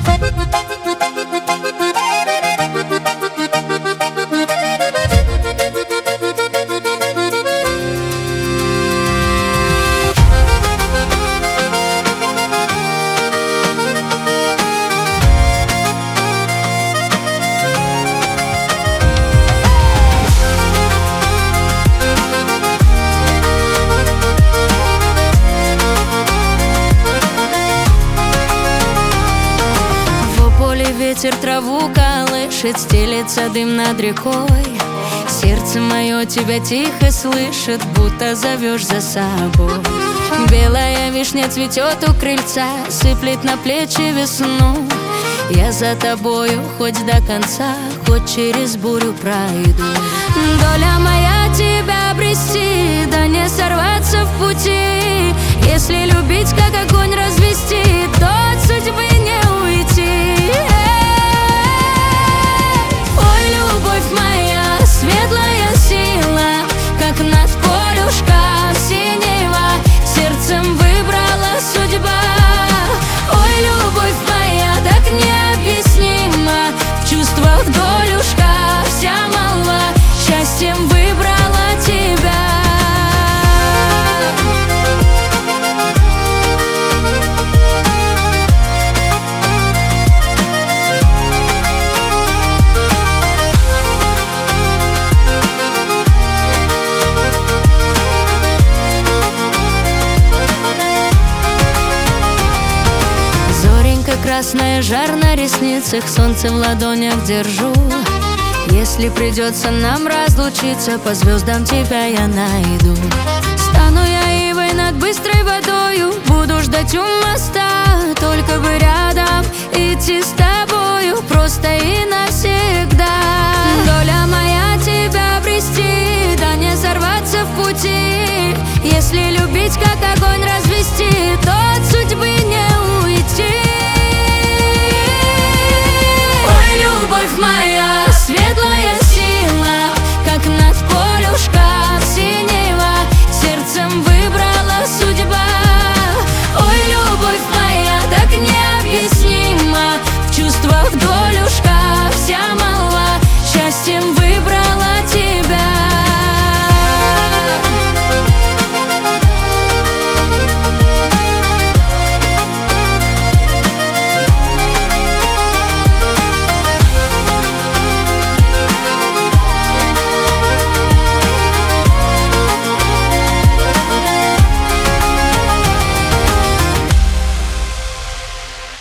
Ветер траву колышет, стелется дым над рекой. Сердце мое тебя тихо слышит, будто зовешь за собой. Белая вишня цветет у крыльца, сыплет на плечи весну. Я за тобою хоть до конца, хоть через бурю пройду. Доля моя тебя обрести, да не сорваться в пути. Если любить, как огонь развести, то от судьбы не уйти. Светлая сила, как над полюшка синего, сердцем выбрала судьба. Ой, любовь моя, так необъяснима, в чувствах долюшка вся молва, счастьем выбрала тебя. Красная жар на ресницах, солнце в ладонях держу. Если придется нам разлучиться, по звездам тебя я найду. Стану я ивой над быстрой водою, буду ждать у моста, только бы рядом идти с тобой.